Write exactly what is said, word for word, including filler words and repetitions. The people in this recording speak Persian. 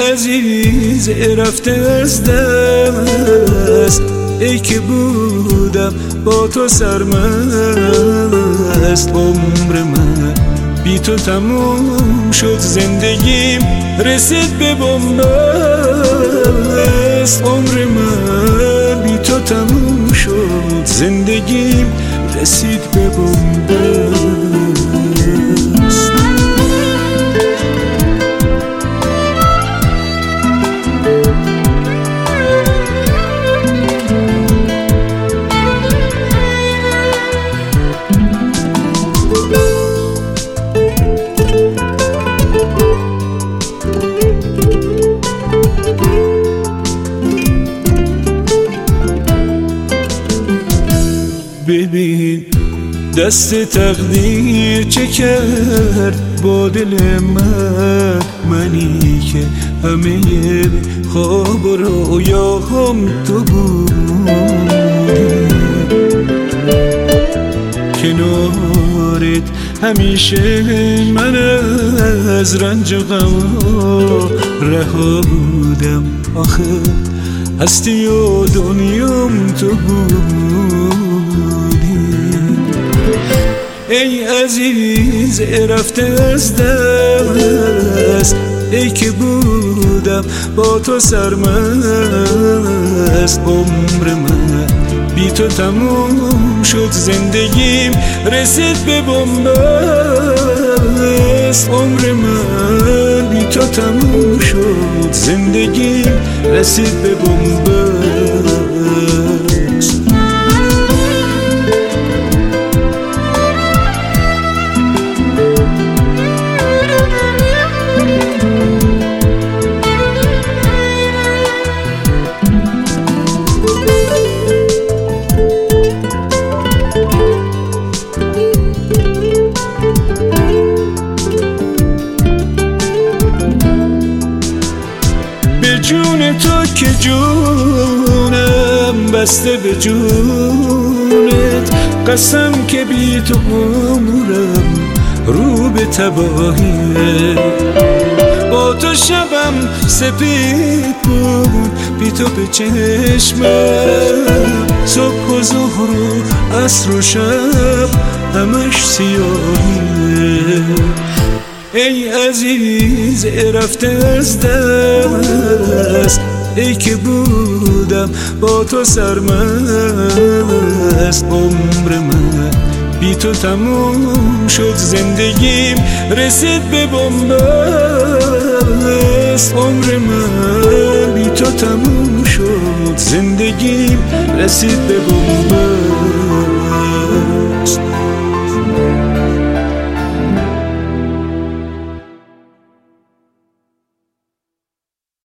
عزیز رفته از دست، ای که بودم با تو سرمست. عمر من بی تو تموم شد، زندگیم رسید به بنبست. عمر من بی تو تموم شد، زندگیم رسید به بنبست. ببین دست تقدیر چه کرد با دل من، منی که همه خواب و رویاهم تو بودی. کنارت همیشه من از رنج و غم رهادم، آخه هستی و دنیام تو بودی. ای عزیز رفته از دست، ای که بودم با تو سرمست. عمر من بی تو تموم شد، زندگیم رسید به بنبست. عمر من بی تو تموم شد، زندگیم رسید به بنبست. جون تو که جونم بسته به جونت، قسم که بی تو عمرم رو به تباهیه. با تو شبم سپید بود، بی تو به چشمم صبح و ظهر و عصر و شب همش سیاهیه. ای عزیز رفته از دست، ای که بودم با تو سرمست. عمر من بی تو تموم شد، زندگیم رسید به بنبست. عمر من بی تو تموم شد، زندگیم رسید به بنبست.